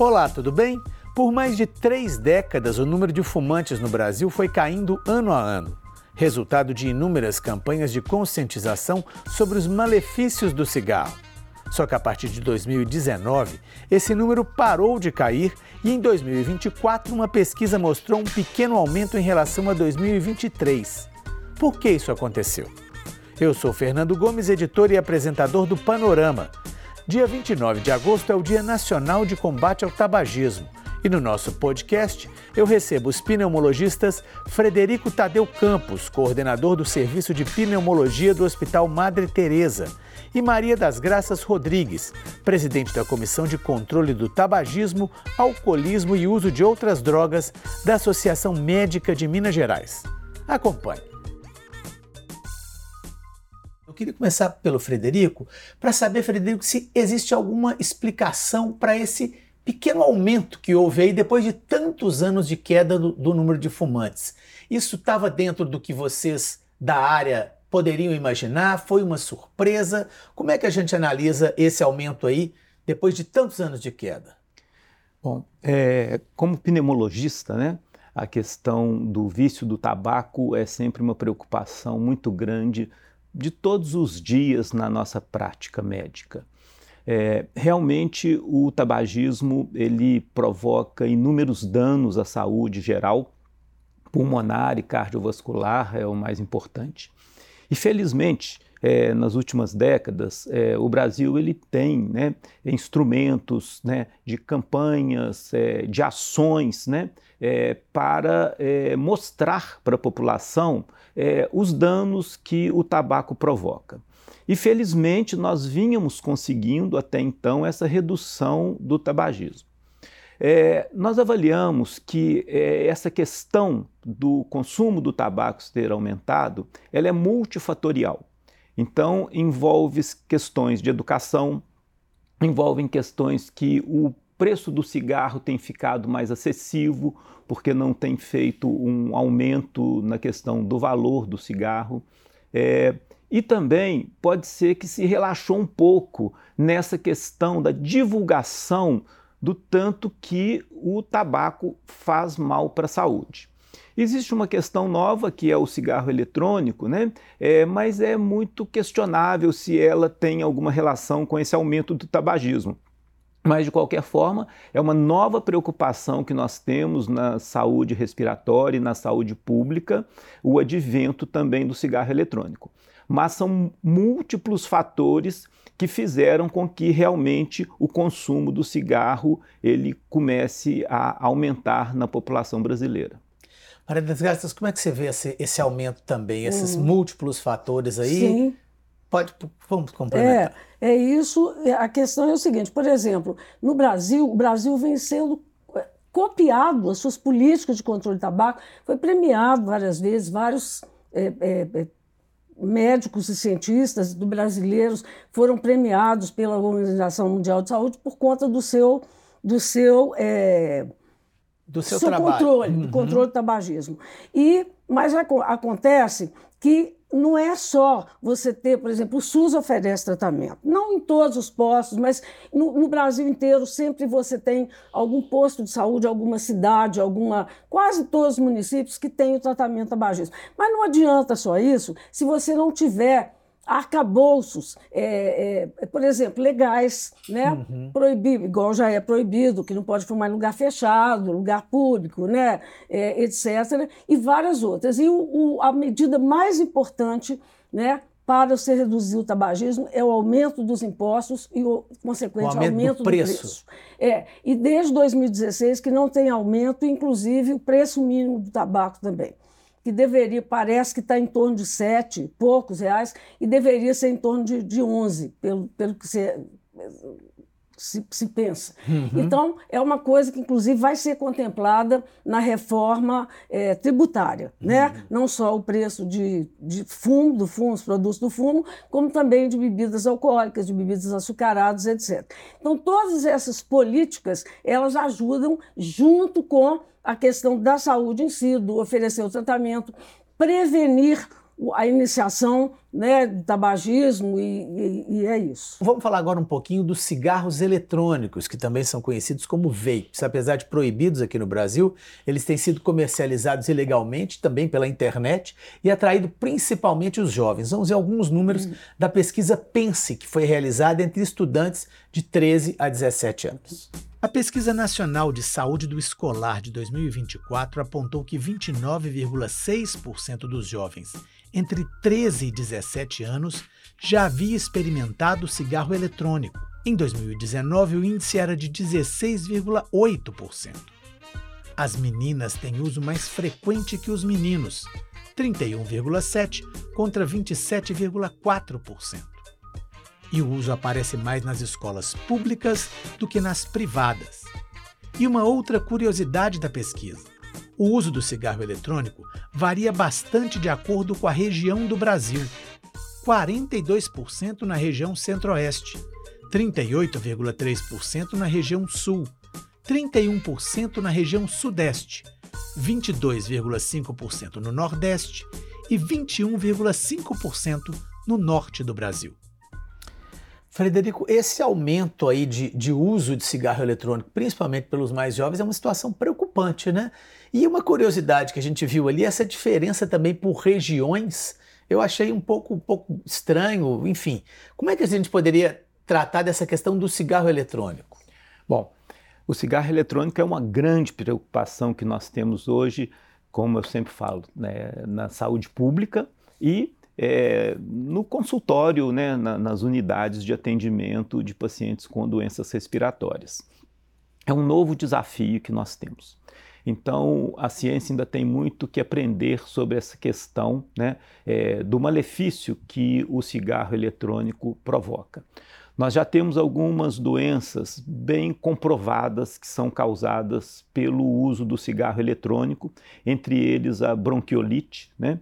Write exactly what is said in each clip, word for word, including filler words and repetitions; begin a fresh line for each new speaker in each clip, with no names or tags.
Olá, tudo bem? Por mais de três décadas, o número de fumantes no Brasil foi caindo ano a ano, resultado de inúmeras campanhas de conscientização sobre os malefícios do cigarro. Só que a partir de dois mil e dezenove, esse número parou de cair e em dois mil e vinte e quatro uma pesquisa mostrou um pequeno aumento em relação a dois mil e vinte e três. Por que isso aconteceu? Eu sou Fernando Gomes, editor e apresentador do Panorama. Dia vinte e nove de agosto é o Dia Nacional de Combate ao Tabagismo. E no nosso podcast, eu recebo os pneumologistas Frederico Tadeu Campos, coordenador do Serviço de Pneumologia do Hospital Madre Teresa, e Maria das Graças Rodrigues, presidente da Comissão de Controle do Tabagismo, Alcoolismo e Uso de Outras Drogas da Associação Médica de Minas Gerais. Acompanhe. Eu queria começar pelo Frederico, para saber, Frederico, se existe alguma explicação para esse pequeno aumento que houve aí depois de tantos anos de queda do, do número de fumantes. Isso estava dentro do que vocês da área poderiam imaginar? Foi uma surpresa? Como é que a gente analisa esse aumento aí depois de tantos anos de queda?
Bom, é, como pneumologista, né, a questão do vício do tabaco é sempre uma preocupação muito grande de todos os dias na nossa prática médica. É, realmente o tabagismo ele provoca inúmeros danos à saúde geral, pulmonar e cardiovascular é o mais importante. E felizmente, é, nas últimas décadas, é, o Brasil ele tem, né, instrumentos, né, de campanhas, é, de ações, né, é, para é, mostrar para a população é, os danos que o tabaco provoca. E felizmente nós vínhamos conseguindo até então essa redução do tabagismo. É, nós avaliamos que é, essa questão do consumo do tabaco ter aumentado, ela é multifatorial. Então envolve questões de educação, envolvem questões que o preço do cigarro tem ficado mais acessível, porque não tem feito um aumento na questão do valor do cigarro. É, e também pode ser que se relaxou um pouco nessa questão da divulgação do tanto que o tabaco faz mal para a saúde. Existe uma questão nova que é o cigarro eletrônico, né? É, mas é muito questionável se ela tem alguma relação com esse aumento do tabagismo. Mas, de qualquer forma, é uma nova preocupação que nós temos na saúde respiratória e na saúde pública, o advento também do cigarro eletrônico. Mas são múltiplos fatores que fizeram com que realmente o consumo do cigarro ele comece a aumentar na população brasileira.
Maria das Graças, como é que você vê esse, esse aumento também, esses hum. múltiplos fatores aí?
Sim.
Pode, vamos complementar.
É, é isso. A questão é o seguinte, por exemplo, no Brasil, o Brasil vem sendo copiado, as suas políticas de controle de tabaco, foi premiado várias vezes, vários é, é, médicos e cientistas do brasileiros foram premiados pela Organização Mundial de Saúde por conta do seu, do seu, é,
do seu,
seu
trabalho.
controle,
uhum.
do controle do tabagismo. E, mas acontece que não é só você ter, por exemplo, o SUS oferece tratamento, não em todos os postos, mas no, no Brasil inteiro sempre você tem algum posto de saúde, alguma cidade, alguma, quase todos os municípios que têm o tratamento tabagismo. Mas não adianta só isso se você não tiver arcabouços, é, é, por exemplo, legais, né?
Uhum.
Proibido, igual já é proibido, que não pode fumar em lugar fechado, lugar público, né? É, etcétera, e várias outras. E o, o, a medida mais importante, né, para você reduzir o tabagismo é o aumento dos impostos e o consequente
o aumento,
aumento
do
do
preço.
preço. É, e desde dois mil e dezesseis que não tem aumento, inclusive o preço mínimo do tabaco também, que deveria, parece que está em torno de sete, poucos reais, e deveria ser em torno de, de onze, pelo, pelo que se, se, se pensa.
Uhum.
Então, é uma coisa que, inclusive, vai ser contemplada na reforma é, tributária,
uhum.
né? Não só o preço de, de fumo, do fumo, os produtos do fumo, como também de bebidas alcoólicas, de bebidas açucaradas, etcétera. Então, todas essas políticas, elas ajudam junto com a questão da saúde em si, do oferecer o tratamento, prevenir a iniciação, né, do tabagismo e, e, e é isso.
Vamos falar agora um pouquinho dos cigarros eletrônicos, que também são conhecidos como vapes. Apesar de proibidos aqui no Brasil, eles têm sido comercializados ilegalmente, também pela internet, e atraído principalmente os jovens. Vamos ver alguns números hum. da pesquisa Pense, que foi realizada entre estudantes de treze a dezessete anos. A Pesquisa Nacional de Saúde do Escolar de dois mil e vinte e quatro apontou que vinte e nove vírgula seis por cento dos jovens entre treze e dezessete anos já havia experimentado cigarro eletrônico. Em dois mil e dezenove, o índice era de dezesseis vírgula oito por cento. As meninas têm uso mais frequente que os meninos, trinta e um vírgula sete por cento contra vinte e sete vírgula quatro por cento. E o uso aparece mais nas escolas públicas do que nas privadas. E uma outra curiosidade da pesquisa: o uso do cigarro eletrônico varia bastante de acordo com a região do Brasil. quarenta e dois por cento na região centro-oeste, trinta e oito vírgula três por cento na região sul, trinta e um por cento na região sudeste, vinte e dois vírgula cinco por cento no nordeste e vinte e um vírgula cinco por cento no norte do Brasil. Frederico, esse aumento aí de, de uso de cigarro eletrônico, principalmente pelos mais jovens, é uma situação preocupante, né? E uma curiosidade que a gente viu ali, essa diferença também por regiões, eu achei um pouco, um pouco estranho, enfim. Como é que a gente poderia tratar dessa questão do cigarro eletrônico?
Bom, o cigarro eletrônico é uma grande preocupação que nós temos hoje, como eu sempre falo, né, na saúde pública e É, no consultório, né, na, nas unidades de atendimento de pacientes com doenças respiratórias. É um novo desafio que nós temos. Então, a ciência ainda tem muito que aprender sobre essa questão, né, é, do malefício que o cigarro eletrônico provoca. Nós já temos algumas doenças bem comprovadas que são causadas pelo uso do cigarro eletrônico, entre eles a bronquiolite, né?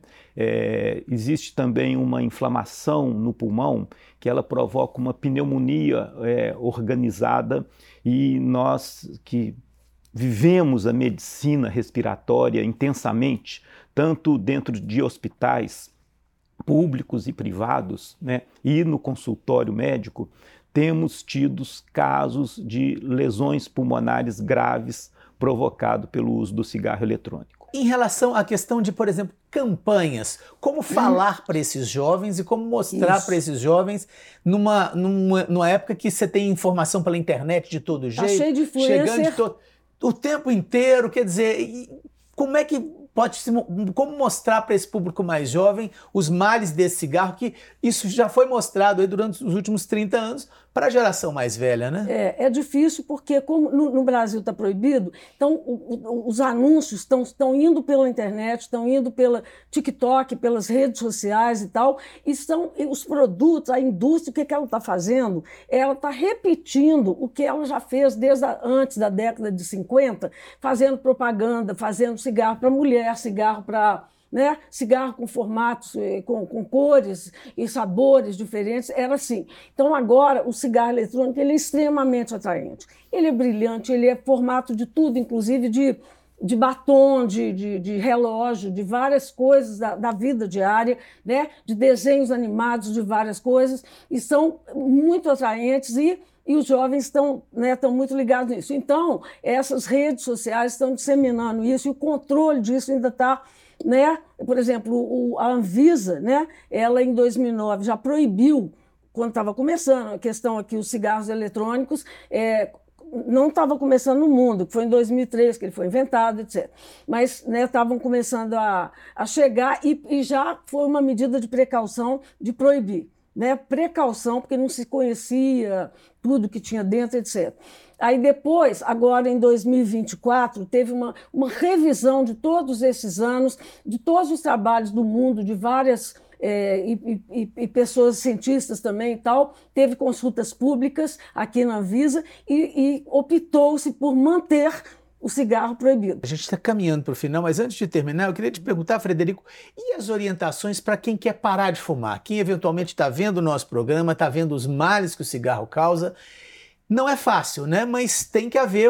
É, existe também uma inflamação no pulmão que ela provoca uma pneumonia é, organizada, e nós que vivemos a medicina respiratória intensamente, tanto dentro de hospitais públicos e privados, né, e no consultório médico, temos tido casos de lesões pulmonares graves provocadas pelo uso do cigarro eletrônico.
Em relação à questão de, por exemplo, campanhas, como falar hum. para esses jovens e como mostrar para esses jovens numa, numa, numa época que você tem informação pela internet de todo jeito,
tá cheio de influencer,
chegando de to- o tempo inteiro, quer dizer, como é que pode se, como mostrar para esse público mais jovem os males desse cigarro, que isso já foi mostrado aí durante os últimos trinta anos para a geração mais velha, né?
É, é difícil porque como no, no Brasil está proibido, então o, o, os anúncios estão, estão indo pela internet, estão indo pela TikTok, pelas redes sociais e tal, e são e os produtos, a indústria, o que, que ela está fazendo? Ela está repetindo o que ela já fez desde a, antes da década de cinquenta, fazendo propaganda, fazendo cigarro para mulher, cigarro para... Né? Cigarro com formatos, com, com cores e sabores diferentes, era assim. Então agora o cigarro eletrônico ele é extremamente atraente. Ele é brilhante, ele é formato de tudo, inclusive de, de batom, de, de, de relógio, de várias coisas da, da vida diária, né? De desenhos animados de várias coisas, e são muito atraentes e E os jovens estão, né, estão muito ligados nisso. Então, essas redes sociais estão disseminando isso, e o controle disso ainda está... Né? Por exemplo, o, a Anvisa, né? Ela em dois mil e nove já proibiu, quando estava começando a questão aqui, os cigarros eletrônicos, é, não estava começando no mundo, que foi em dois mil e três que ele foi inventado, etcétera. Mas estavam, né, começando a, a chegar e, e já foi uma medida de precaução de proibir. Né? Precaução, porque não se conhecia tudo que tinha dentro, etcétera. Aí depois, agora em dois mil e vinte e quatro, teve uma, uma revisão de todos esses anos, de todos os trabalhos do mundo, de várias é, e, e, e pessoas cientistas também e tal, teve consultas públicas aqui na Anvisa e, e optou-se por manter o cigarro proibido.
A gente está caminhando para o final, mas antes de terminar, eu queria te perguntar, Frederico, e as orientações para quem quer parar de fumar? Quem eventualmente está vendo o nosso programa, está vendo os males que o cigarro causa. Não é fácil, né? Mas tem que haver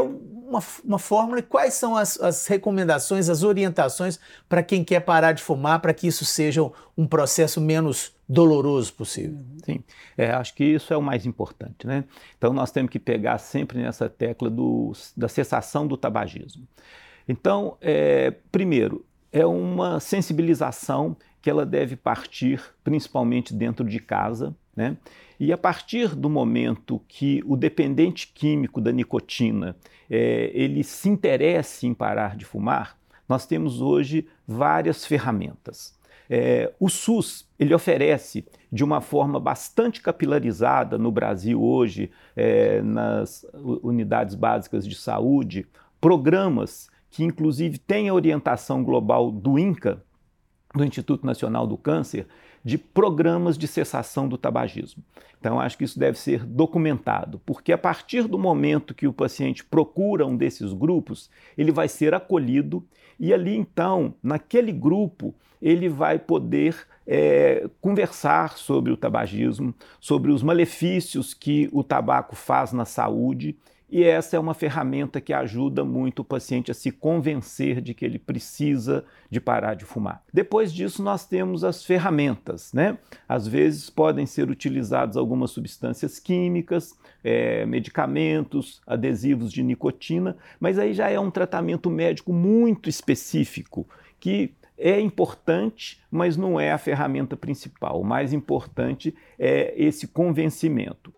uma, uma fórmula e quais são as, as recomendações, as orientações para quem quer parar de fumar, para que isso seja um processo menos doloroso possível?
Sim, é, acho que isso é o mais importante, né? Então nós temos que pegar sempre nessa tecla do, da cessação do tabagismo. Então, é, primeiro, é uma sensibilização que ela deve partir principalmente dentro de casa, né? E a partir do momento que o dependente químico da nicotina é, ele se interesse em parar de fumar, nós temos hoje várias ferramentas. É, o SUS ele oferece de uma forma bastante capilarizada no Brasil hoje, é, nas unidades básicas de saúde, programas que inclusive têm a orientação global do INCA, do Instituto Nacional do Câncer, de programas de cessação do tabagismo. Então, acho que isso deve ser documentado, porque a partir do momento que o paciente procura um desses grupos, ele vai ser acolhido e ali, então, naquele grupo, ele vai poder é, conversar sobre o tabagismo, sobre os malefícios que o tabaco faz na saúde. E essa é uma ferramenta que ajuda muito o paciente a se convencer de que ele precisa de parar de fumar. Depois disso, nós temos as ferramentas, né? Às vezes podem ser utilizadas algumas substâncias químicas, é, medicamentos, adesivos de nicotina, mas aí já é um tratamento médico muito específico, que é importante, mas não é a ferramenta principal. O mais importante é esse convencimento.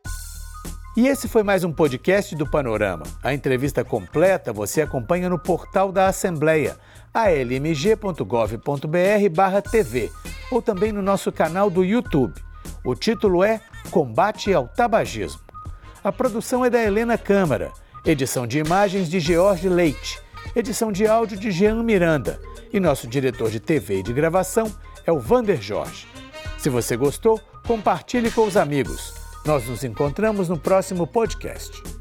E esse foi mais um podcast do Panorama. A entrevista completa você acompanha no portal da Assembleia, a l m g ponto gov ponto b r barra t v, ou também no nosso canal do YouTube. O título é Combate ao Tabagismo. A produção é da Helena Câmara, edição de imagens de George Leite, edição de áudio de Jean Miranda, e nosso diretor de T V e de gravação é o Vander Jorge. Se você gostou, compartilhe com os amigos. Nós nos encontramos no próximo podcast.